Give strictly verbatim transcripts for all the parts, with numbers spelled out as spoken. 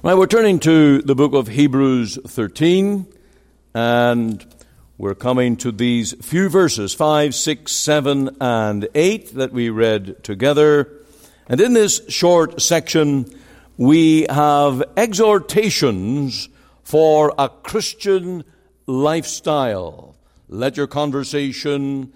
Right, we're turning to the book of Hebrews thirteen, and we're coming to these few verses, five, six, seven, and eight, that we read together. And in this short section, we have exhortations for a Christian lifestyle. Let your conversation,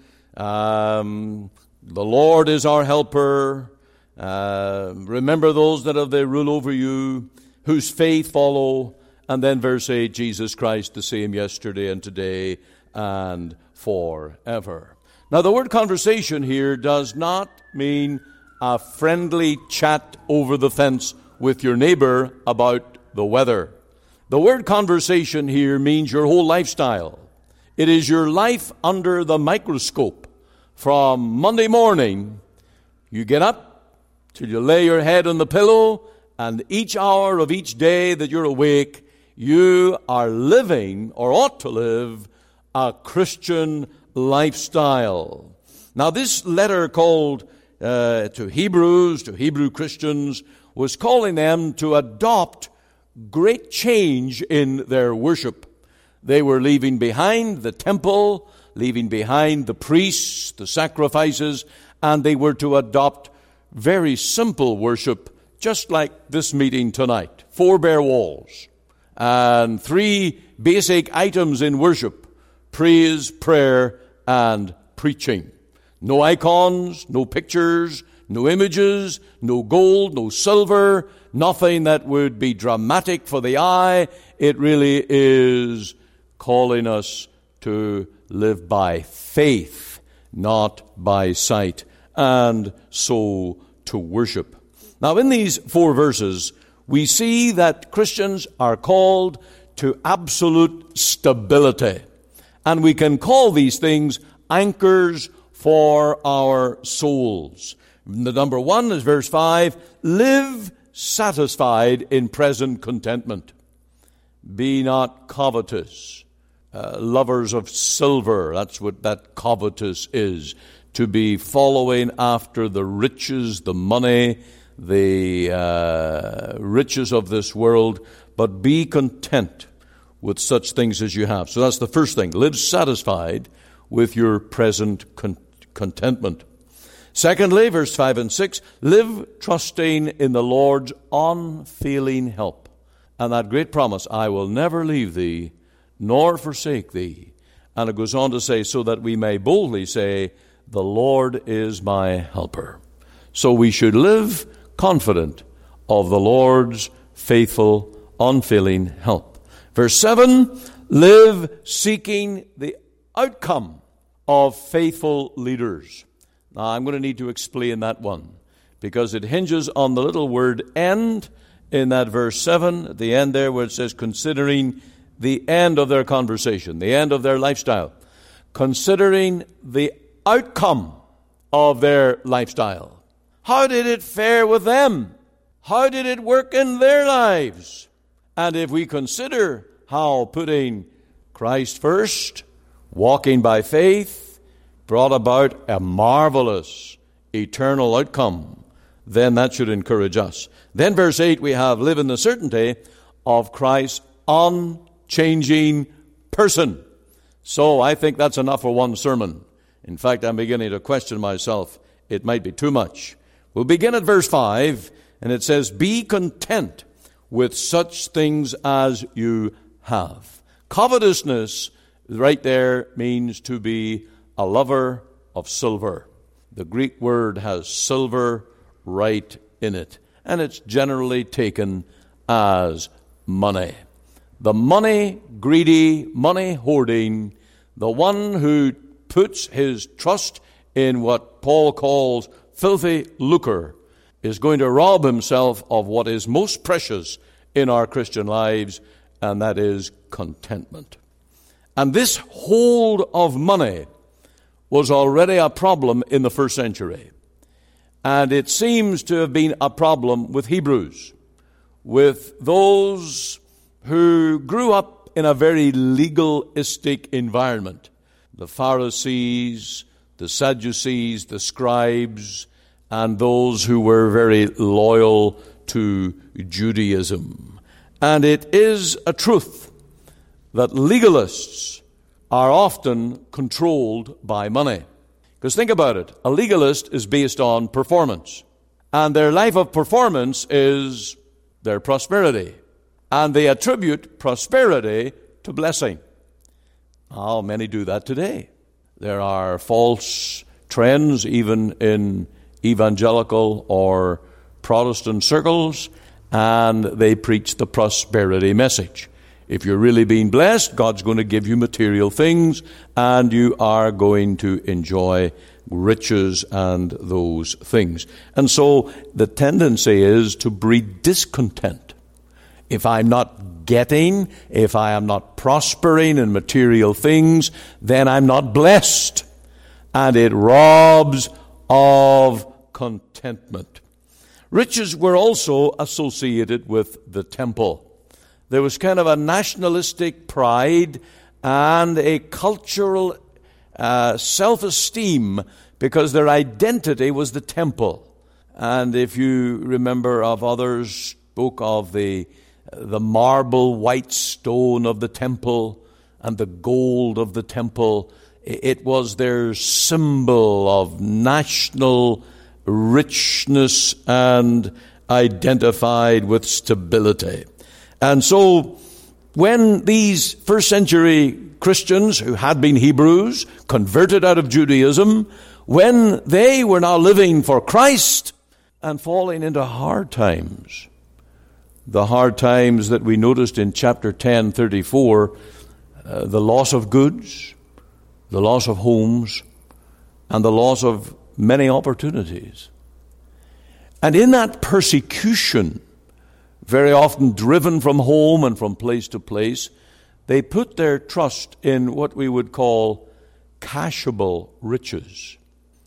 um, the Lord is our helper, uh, remember those that have the rule over you, whose faith follow, and then verse eight, Jesus Christ the same yesterday and today and forever. Now the word conversation here does not mean a friendly chat over the fence with your neighbor about the weather. The word conversation here means your whole lifestyle. It is your life under the microscope. From Monday morning, you get up till you lay your head on the pillow, and each hour of each day that you're awake, you are living, or ought to live, a Christian lifestyle. Now this letter called uh, to Hebrews, to Hebrew Christians, was calling them to adopt great change in their worship. They were leaving behind the temple, leaving behind the priests, the sacrifices, and they were to adopt very simple worship, just like this meeting tonight. Four bare walls and three basic items in worship: praise, prayer, and preaching. No icons, no pictures, no images, no gold, no silver, nothing that would be dramatic for the eye. It really is calling us to live by faith, not by sight, and so to worship. Now, in these four verses, we see that Christians are called to absolute stability. And we can call these things anchors for our souls. The number one is verse five, live satisfied in present contentment. Be not covetous, uh, lovers of silver. That's what that covetous is, to be following after the riches, the money, the uh, riches of this world, but be content with such things as you have. So that's the first thing. Live satisfied with your present con- contentment. Secondly, verse five and six, live trusting in the Lord's unfailing help. And that great promise, I will never leave thee, nor forsake thee. And it goes on to say, so that we may boldly say, the Lord is my helper. So we should live confident of the Lord's faithful, unfailing help. Verse seven, live seeking the outcome of faithful leaders. Now, I'm going to need to explain that one, because it hinges on the little word end in that verse seven, at the end there where it says, considering the end of their conversation, the end of their lifestyle, considering the outcome of their lifestyle. How did it fare with them? How did it work in their lives? And if we consider how putting Christ first, walking by faith, brought about a marvelous eternal outcome, then that should encourage us. Then verse eight, we have live in the certainty of Christ's unchanging person. So I think that's enough for one sermon. In fact, I'm beginning to question myself. It might be too much. We'll begin at verse five, and it says, be content with such things as you have. Covetousness, right there, means to be a lover of silver. The Greek word has silver right in it, and it's generally taken as money. The money-greedy, money-hoarding, the one who puts his trust in what Paul calls filthy lucre, is going to rob himself of what is most precious in our Christian lives, and that is contentment. And this hold of money was already a problem in the first century. And it seems to have been a problem with Hebrews, with those who grew up in a very legalistic environment. The Pharisees, the Sadducees, the scribes, and those who were very loyal to Judaism. And it is a truth that legalists are often controlled by money. Because think about it, a legalist is based on performance. And their life of performance is their prosperity. And they attribute prosperity to blessing. Oh, many do that today. There are false trends even in evangelical or Protestant circles, and they preach the prosperity message. If you're really being blessed, God's going to give you material things, and you are going to enjoy riches and those things. And so the tendency is to breed discontent. If I'm not getting, if I am not prospering in material things, then I'm not blessed. And it robs of contentment. Riches were also associated with the temple. There was kind of a nationalistic pride and a cultural uh, self-esteem because their identity was the temple. And if you remember of others spoke of the the marble white stone of the temple and the gold of the temple, it was their symbol of national richness and identified with stability. And so when these first century Christians who had been Hebrews, converted out of Judaism, when they were now living for Christ and falling into hard times, the hard times that we noticed in chapter ten, thirty-four, uh, the loss of goods, the loss of homes, and the loss of many opportunities. And in that persecution, very often driven from home and from place to place, they put their trust in what we would call cashable riches,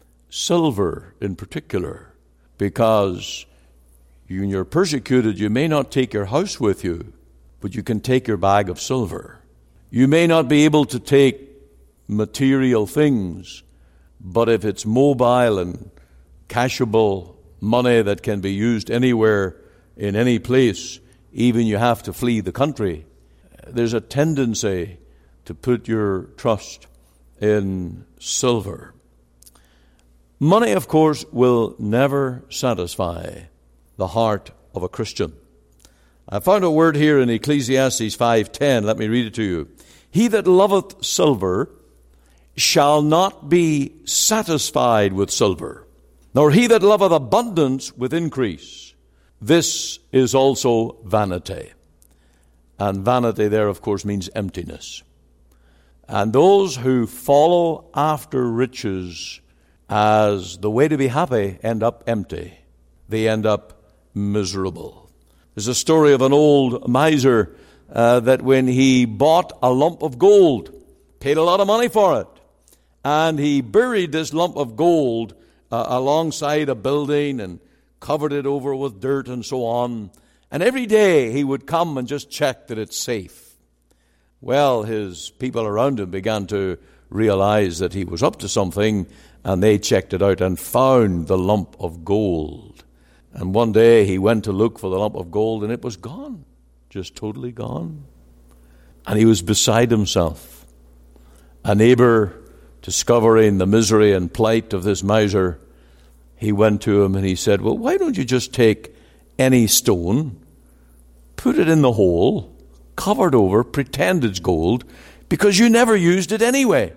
silver in particular, because you, when you're persecuted, you may not take your house with you, but you can take your bag of silver. You may not be able to take material things, but if it's mobile and cashable money that can be used anywhere, in any place, even you have to flee the country, there's a tendency to put your trust in silver. Money, of course, will never satisfy the heart of a Christian. I found a word here in Ecclesiastes five ten. Let me read it to you. He that loveth silver shall not be satisfied with silver, nor he that loveth abundance with increase. This is also vanity. And vanity there, of course, means emptiness. And those who follow after riches as the way to be happy end up empty. They end up miserable. There's a story of an old miser uh, that when he bought a lump of gold, paid a lot of money for it, and he buried this lump of gold uh, alongside a building and covered it over with dirt and so on. And every day he would come and just check that it's safe. Well, his people around him began to realize that he was up to something, and they checked it out and found the lump of gold. And one day he went to look for the lump of gold, and it was gone, just totally gone. And he was beside himself. A neighbor, discovering the misery and plight of this miser, he went to him and he said, well, why don't you just take any stone, put it in the hole, cover it over, pretend it's gold, because you never used it anyway.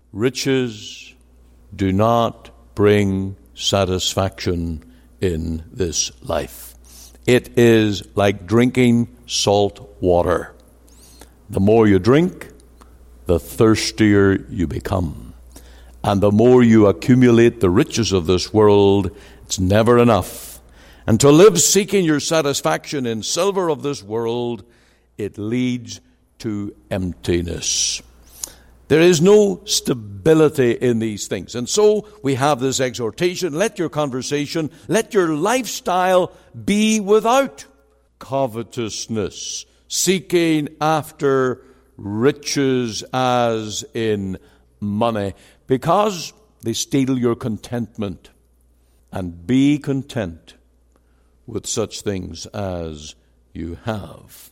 Riches do not bring satisfaction in this life. It is like drinking salt water. The more you drink, the thirstier you become. And the more you accumulate the riches of this world, it's never enough. And to live seeking your satisfaction in silver of this world, it leads to emptiness. There is no stability in these things. And so we have this exhortation, let your conversation, let your lifestyle be without covetousness, seeking after riches as in money, because they steal your contentment. And be content with such things as you have.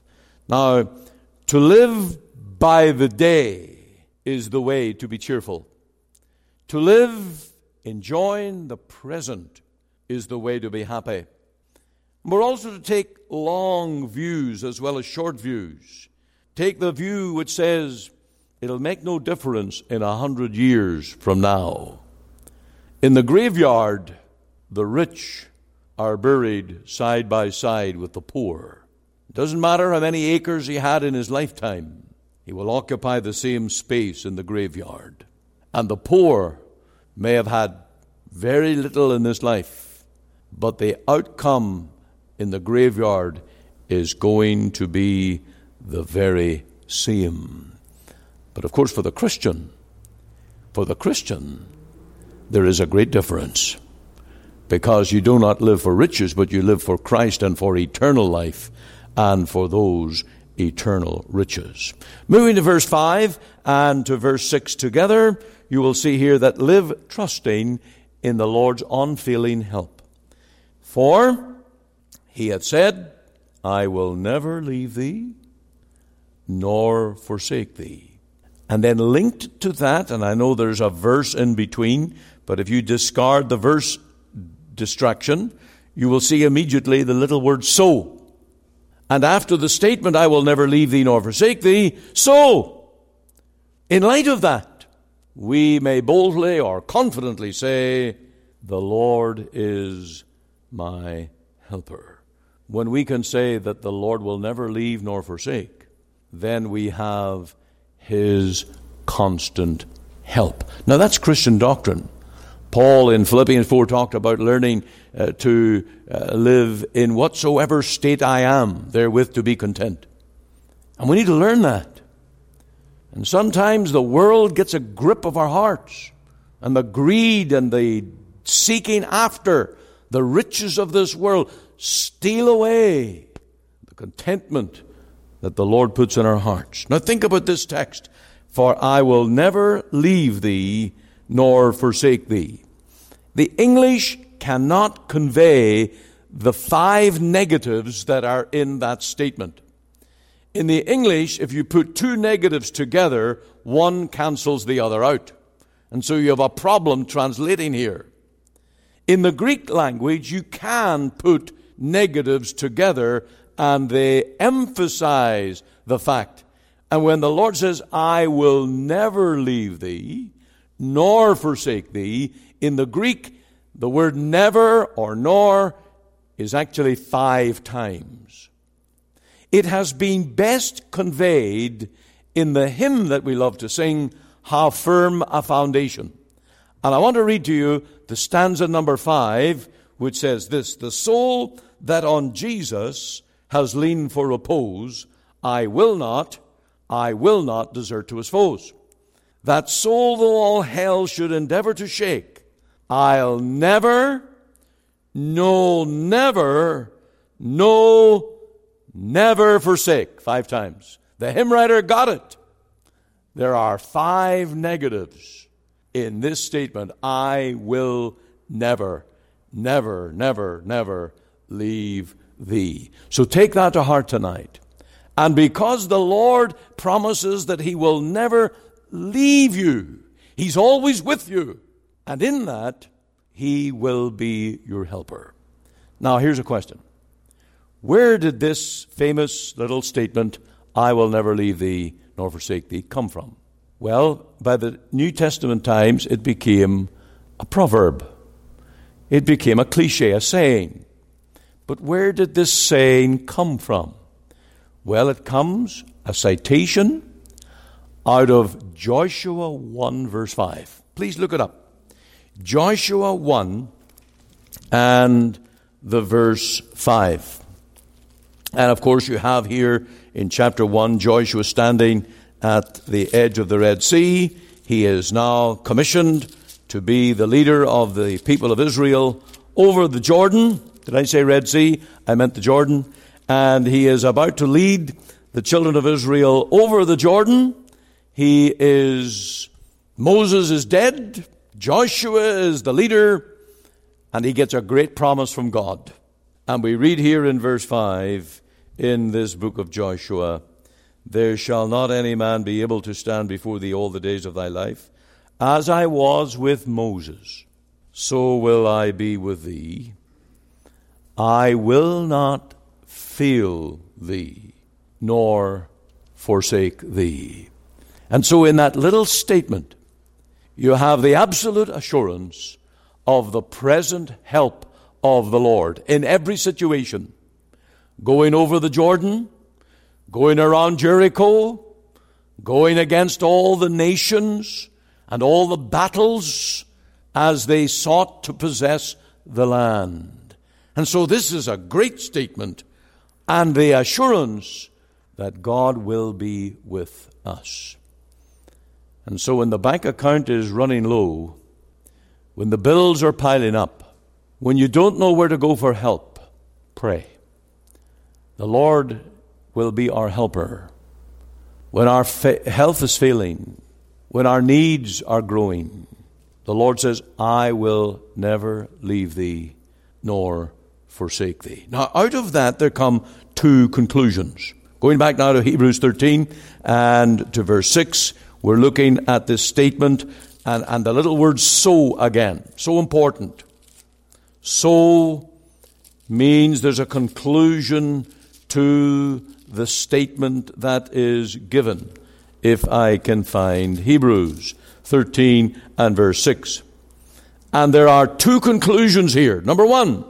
Now, to live by the day is the way to be cheerful. To live enjoying the present is the way to be happy. We're also to take long views as well as short views. Take the view which says it'll make no difference in a hundred years from now. In the graveyard, the rich are buried side by side with the poor. It doesn't matter how many acres he had in his lifetime. He will occupy the same space in the graveyard. And the poor may have had very little in this life, but the outcome in the graveyard is going to be the very same. But of course, for the Christian, for the Christian, there is a great difference, because you do not live for riches, but you live for Christ and for eternal life and for those eternal riches. Moving to verse five and to verse six together, you will see here that live trusting in the Lord's unfailing help. For he hath said, I will never leave thee nor forsake thee. And then linked to that, and I know there's a verse in between, but if you discard the verse distraction, you will see immediately the little word so. And after the statement, I will never leave thee nor forsake thee, so, in light of that, we may boldly or confidently say, the Lord is my helper. When we can say that the Lord will never leave nor forsake, then we have his constant help. Now that's Christian doctrine. Paul in Philippians four talked about learning uh, to uh, live in whatsoever state I am, therewith to be content. And we need to learn that. And sometimes the world gets a grip of our hearts, and the greed and the seeking after the riches of this world steal away the contentment that the Lord puts in our hearts. Now think about this text. For I will never leave thee nor forsake thee. The English cannot convey the five negatives that are in that statement. In the English, if you put two negatives together, one cancels the other out. And so you have a problem translating here. In the Greek language, you can put negatives together and they emphasize the fact. And when the Lord says, I will never leave thee, nor forsake thee, in the Greek, the word never or nor is actually five times. It has been best conveyed in the hymn that we love to sing, How Firm a Foundation. And I want to read to you the stanza number five, which says this, the soul that on Jesus has leaned for repose, I will not, I will not desert to his foes. That soul, though all hell should endeavor to shake, I'll never, no, never, no, never forsake. Five times. The hymn writer got it. There are five negatives in this statement. I will never, never, never, never leave thee. So take that to heart tonight. And because the Lord promises that he will never leave you, he's always with you. And in that, he will be your helper. Now, here's a question. Where did this famous little statement, I will never leave thee nor forsake thee, come from? Well, by the New Testament times, it became a proverb. It became a cliche, a saying. But where did this saying come from? Well, it comes, a citation, out of Joshua one, verse five. Please look it up. Joshua one and the verse five. And of course you have here in chapter one, Joshua standing at the edge of the Red Sea. He is now commissioned to be the leader of the people of Israel over the Jordan. Did I say Red Sea? I meant the Jordan. And he is about to lead the children of Israel over the Jordan. He is, Moses is dead. Joshua is the leader. And he gets a great promise from God. And we read here in verse five, in this book of Joshua, there shall not any man be able to stand before thee all the days of thy life. As I was with Moses, so will I be with thee. I will not fail thee, nor forsake thee. And so in that little statement, you have the absolute assurance of the present help of the Lord in every situation. Going over the Jordan, going around Jericho, going against all the nations and all the battles as they sought to possess the land. And so this is a great statement and the assurance that God will be with us. And so when the bank account is running low, when the bills are piling up, when you don't know where to go for help, pray. The Lord will be our helper. When our fa- health is failing, when our needs are growing, the Lord says, I will never leave thee nor forsake thee. Now, out of that, there come two conclusions. Going back now to Hebrews thirteen and to verse six, we're looking at this statement and, and the little word so again. So important. So means there's a conclusion to the statement that is given. If I can find Hebrews thirteen and verse six. And there are two conclusions here. Number one,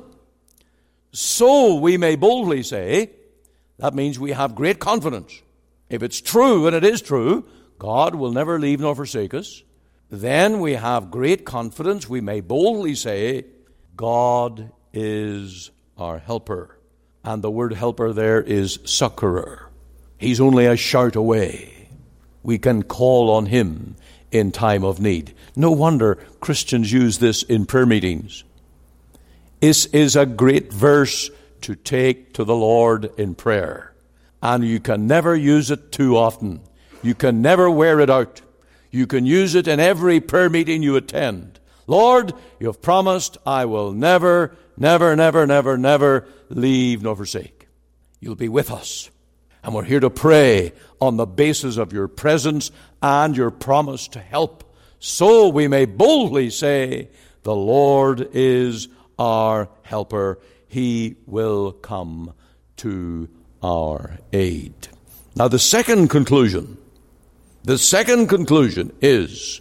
so we may boldly say, that means we have great confidence. If it's true, and it is true, God will never leave nor forsake us, then we have great confidence. We may boldly say, God is our helper. And the word helper there is succorer. He's only a shout away. We can call on him in time of need. No wonder Christians use this in prayer meetings. This is a great verse to take to the Lord in prayer. And you can never use it too often. You can never wear it out. You can use it in every prayer meeting you attend. Lord, you've promised I will never, never, never, never, never leave nor forsake. You'll be with us. And we're here to pray on the basis of your presence and your promise to help. So we may boldly say, the Lord is our helper. He will come to our aid. Now the second conclusion, the second conclusion is,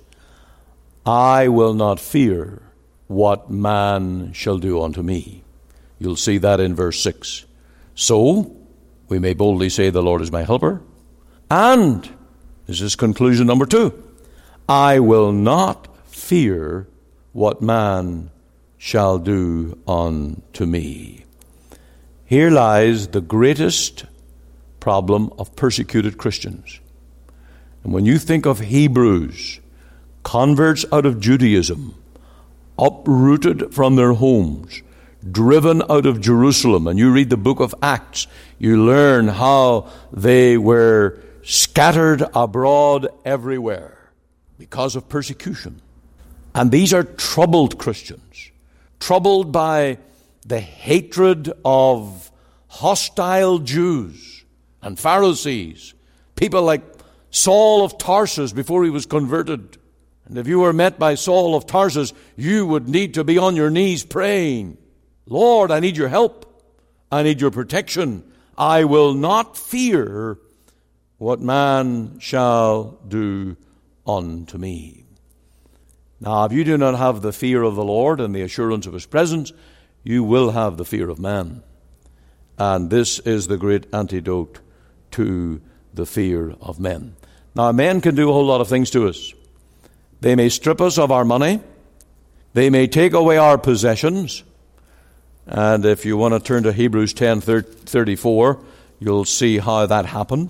I will not fear what man shall do unto me. You'll see that in verse six. So, we may boldly say, the Lord is my helper. And, this is conclusion number two, I will not fear what man shall do unto me. Here lies the greatest problem of persecuted Christians. And when you think of Hebrews, converts out of Judaism, uprooted from their homes, driven out of Jerusalem, and you read the book of Acts, you learn how they were scattered abroad everywhere because of persecution. And these are troubled Christians, troubled by the hatred of hostile Jews and Pharisees, people like Saul of Tarsus before he was converted. And if you were met by Saul of Tarsus, you would need to be on your knees praying, Lord, I need your help. I need your protection. I will not fear what man shall do unto me. Now, if you do not have the fear of the Lord and the assurance of his presence, you will have the fear of man. And this is the great antidote to the fear of men. Now, men can do a whole lot of things to us. They may strip us of our money. They may take away our possessions. And if you want to turn to Hebrews ten thirty-four, you'll see how that happened.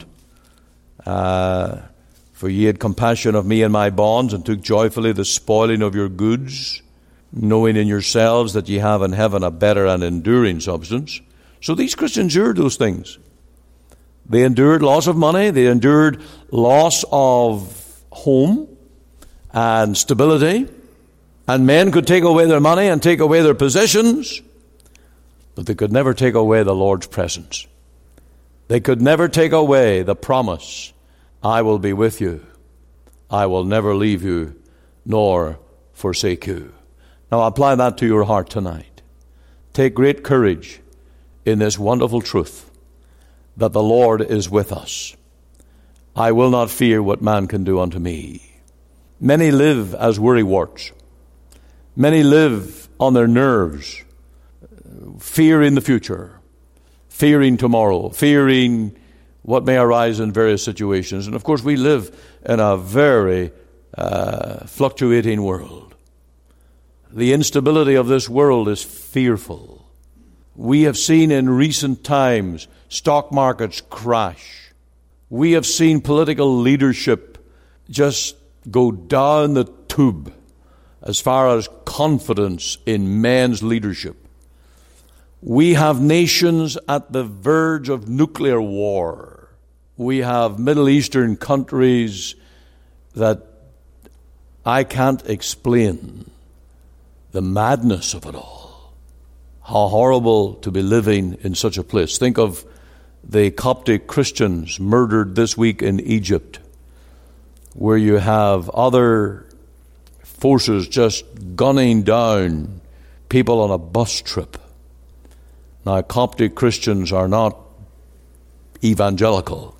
Uh, For ye had compassion of me and my bonds, and took joyfully the spoiling of your goods, knowing in yourselves that ye have in heaven a better and enduring substance. So these Christians endured those things. They endured loss of money. They endured loss of home and stability. And men could take away their money and take away their possessions, but they could never take away the Lord's presence. They could never take away the promise, I will be with you. I will never leave you nor forsake you. Now apply that to your heart tonight. Take great courage in this wonderful truth that the Lord is with us. I will not fear what man can do unto me. Many live as worrywarts. Many live on their nerves, fearing the future, fearing tomorrow, fearing what may arise in various situations. And of course, we live in a very uh, fluctuating world. The instability of this world is fearful. We have seen in recent times stock markets crash. We have seen political leadership just go down the tube as far as confidence in men's leadership. We have nations at the verge of nuclear war. We have Middle Eastern countries that I can't explain the madness of it all. How horrible to be living in such a place. Think of the Coptic Christians murdered this week in Egypt, where you have other forces just gunning down people on a bus trip. Now, Coptic Christians are not evangelical,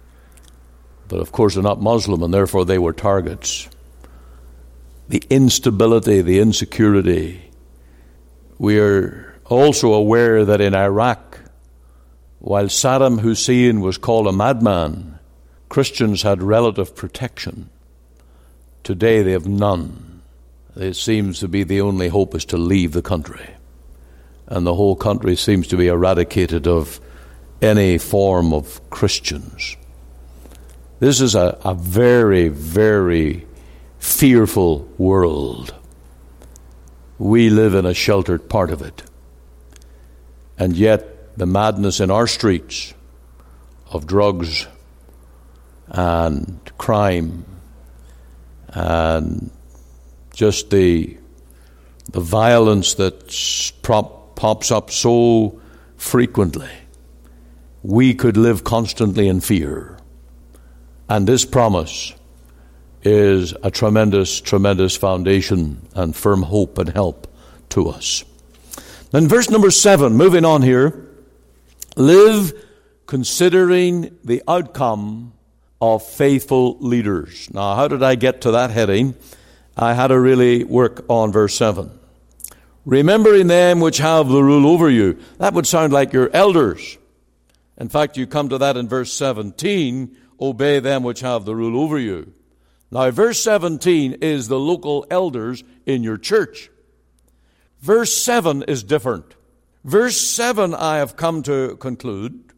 but of course they're not Muslim, and therefore they were targets. The instability, the insecurity. We are also aware that in Iraq, while Saddam Hussein was called a madman, Christians had relative protection. Today they have none. It seems to be the only hope is to leave the country. And the whole country seems to be eradicated of any form of Christians. This is a, a very, very fearful world. We live in a sheltered part of it. And yet the madness in our streets of drugs and crime and just the the violence that prop, pops up so frequently, we could live constantly in fear. And this promise is a tremendous, tremendous foundation and firm hope and help to us. Then verse number seven, moving on here, live considering the outcome of faithful leaders. Now, how did I get to that heading? I had to really work on verse seven. Remembering them which have the rule over you. That would sound like your elders. In fact, you come to that in verse seventeen, obey them which have the rule over you. Now, verse seventeen is the local elders in your church. Verse seven is different. Verse seven, I have come to conclude,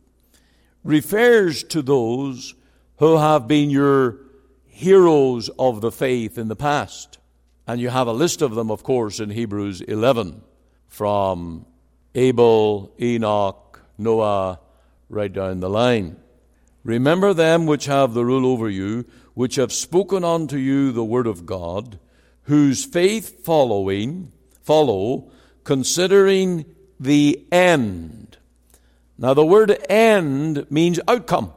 refers to those who have been your heroes of the faith in the past. And you have a list of them, of course, in Hebrews eleven, from Abel, Enoch, Noah, right down the line. Remember them which have the rule over you, which have spoken unto you the word of God, whose faith following, follow, considering the end. Now the word end means outcome.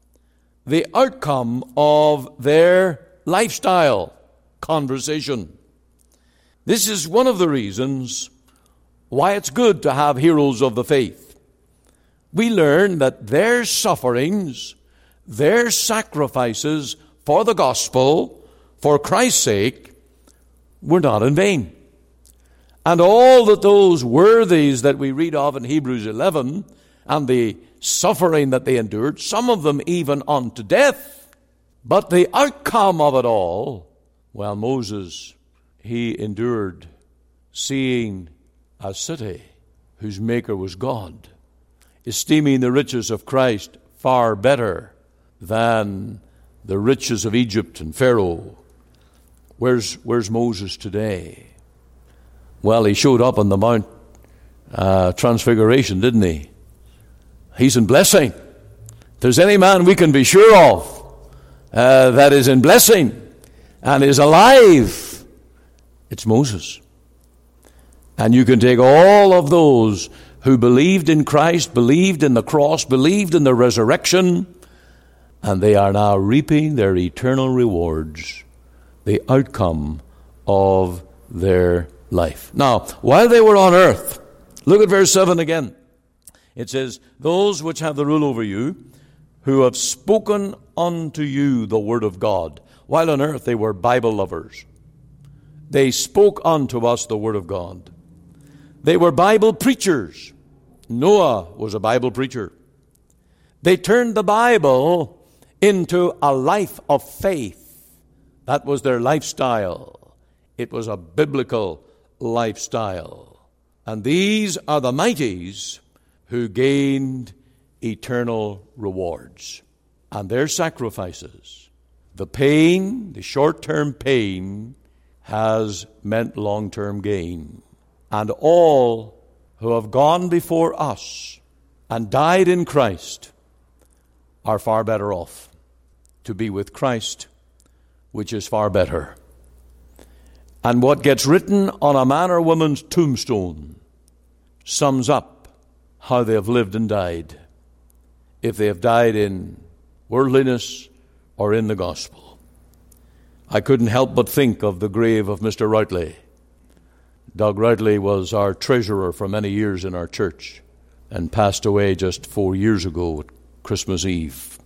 The outcome of their lifestyle, conversation. This is one of the reasons why it's good to have heroes of the faith. We learn that their sufferings, their sacrifices for the gospel, for Christ's sake, were not in vain. And all that those worthies that we read of in Hebrews eleven, and the suffering that they endured, some of them even unto death. But the outcome of it all, well, Moses, he endured seeing a city whose maker was God, esteeming the riches of Christ far better than the riches of Egypt and Pharaoh. Where's, where's Moses today? Well, he showed up on the Mount uh, Transfiguration, didn't he? He's in blessing. If there's any man we can be sure of uh, that is in blessing and is alive, it's Moses. And you can take all of those who believed in Christ, believed in the cross, believed in the resurrection, and they are now reaping their eternal rewards, the outcome of their life. Now, while they were on earth, look at verse seven again. It says, those which have the rule over you, who have spoken unto you the word of God. While on earth, they were Bible lovers. They spoke unto us the word of God. They were Bible preachers. Noah was a Bible preacher. They turned the Bible into a life of faith. That was their lifestyle. It was a biblical lifestyle. And these are the mighties who gained eternal rewards. And their sacrifices, the pain, the short-term pain, has meant long-term gain. And all who have gone before us and died in Christ are far better off to be with Christ, which is far better. And what gets written on a man or woman's tombstone sums up how they have lived and died, if they have died in worldliness or in the gospel. I couldn't help but think of the grave of Mister Routley. Doug Routley was our treasurer for many years in our church and passed away just four years ago at Christmas Eve.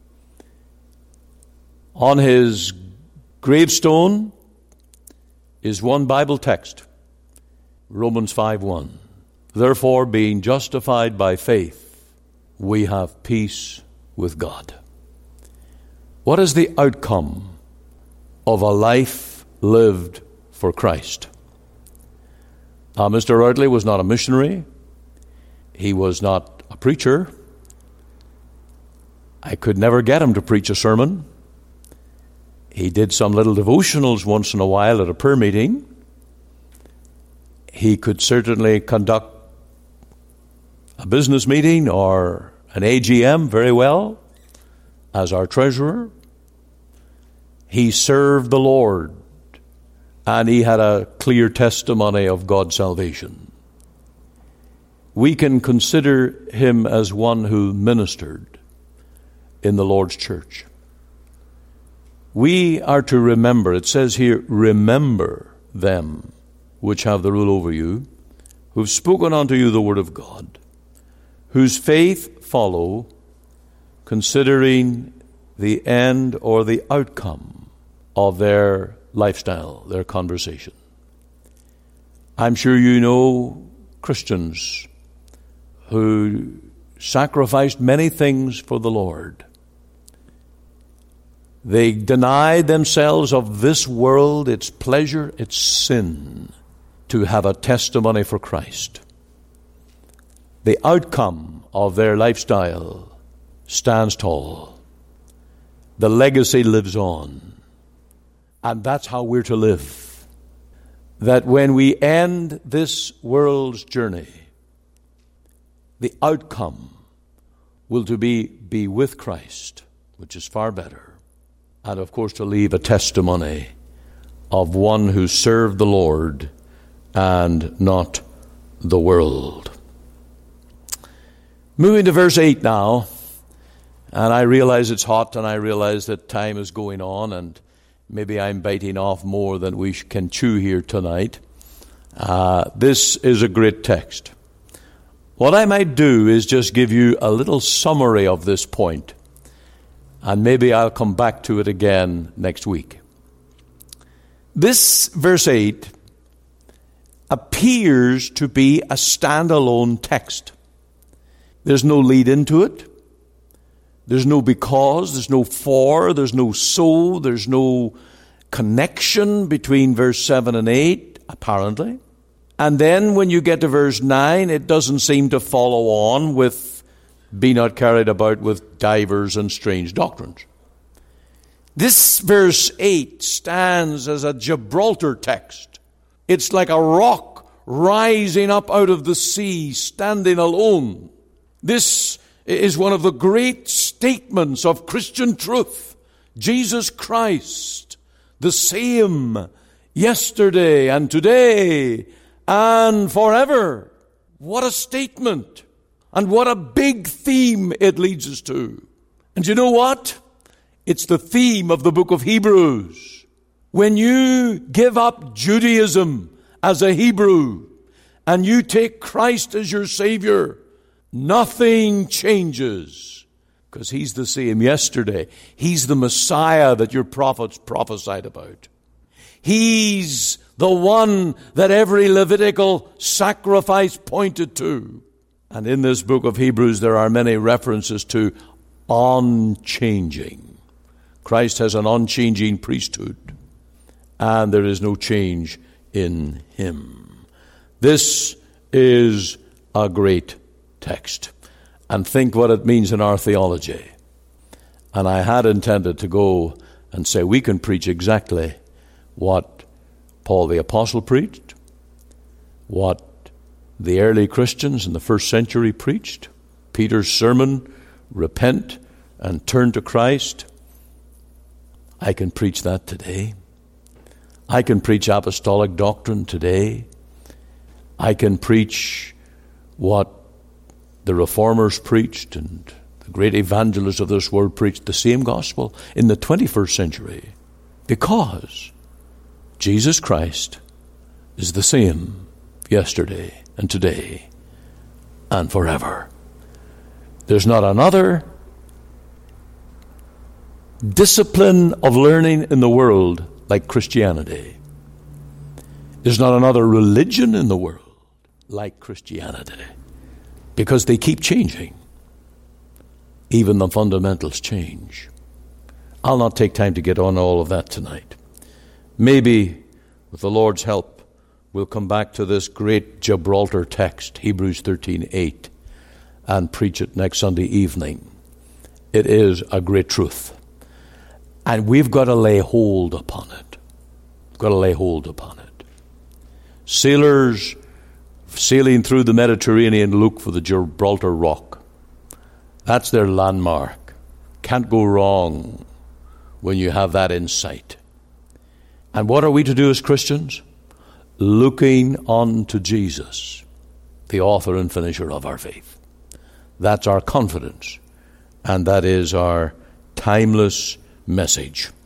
On his gravestone is one Bible text, Romans five one. Therefore, being justified by faith, we have peace with God. What is the outcome of a life lived for Christ? Now, Mister Routley was not a missionary. He was not a preacher. I could never get him to preach a sermon. He did some little devotionals once in a while at a prayer meeting. He could certainly conduct a business meeting or an A G M very well as our treasurer. He served the Lord, and he had a clear testimony of God's salvation. We can consider him as one who ministered in the Lord's church. We are to remember, it says here, remember them which have the rule over you, who've spoken unto you the word of God, whose faith follow, considering the end or the outcome of their lifestyle, their conversation. I'm sure you know Christians who sacrificed many things for the Lord. They denied themselves of this world, its pleasure, its sin, to have a testimony for Christ. The outcome of their lifestyle stands tall. The legacy lives on. And that's how we're to live. That when we end this world's journey, the outcome will to be, be with Christ, which is far better. And of course to leave a testimony of one who served the Lord and not the world. Moving to verse eight now, and I realize it's hot and I realize that time is going on and maybe I'm biting off more than we can chew here tonight. Uh, this is a great text. What I might do is just give you a little summary of this point, and maybe I'll come back to it again next week. This verse eight appears to be a standalone text. There's no lead into it. There's no because, there's no for, there's no so, there's no connection between verse seven and eight, apparently. And then when you get to verse nine, it doesn't seem to follow on with be not carried about with divers and strange doctrines. This verse eight stands as a Gibraltar text. It's like a rock rising up out of the sea, standing alone. This is one of the great statements of Christian truth. Jesus Christ, the same yesterday and today and forever. What a statement. And what a big theme it leads us to. And you know what? It's the theme of the book of Hebrews. When you give up Judaism as a Hebrew and you take Christ as your Savior, nothing changes, because He's the same yesterday. He's the Messiah that your prophets prophesied about. He's the one that every Levitical sacrifice pointed to. And in this book of Hebrews, there are many references to unchanging. Christ has an unchanging priesthood, and there is no change in Him. This is a great text. And think what it means in our theology. And I had intended to go and say we can preach exactly what Paul the Apostle preached, what the early Christians in the first century preached, Peter's sermon, repent and turn to Christ. I can preach that today. I can preach apostolic doctrine today. I can preach what the Reformers preached and the great evangelists of this world preached, the same gospel in the twenty-first century, because Jesus Christ is the same yesterday and today and forever. There's not another discipline of learning in the world like Christianity. There's not another religion in the world like Christianity, because they keep changing. Even the fundamentals change. I'll not take time to get on all of that tonight. Maybe, with the Lord's help, we'll come back to this great Gibraltar text, Hebrews thirteen eight, and preach it next Sunday evening. It is a great truth. And we've got to lay hold upon it. We've got to lay hold upon it. Sailors sailing through the Mediterranean look for the Gibraltar Rock. That's their landmark. Can't go wrong when you have that in sight. And what are we to do as Christians? Looking unto Jesus, the author and finisher of our faith. That's our confidence, and that is our timeless message.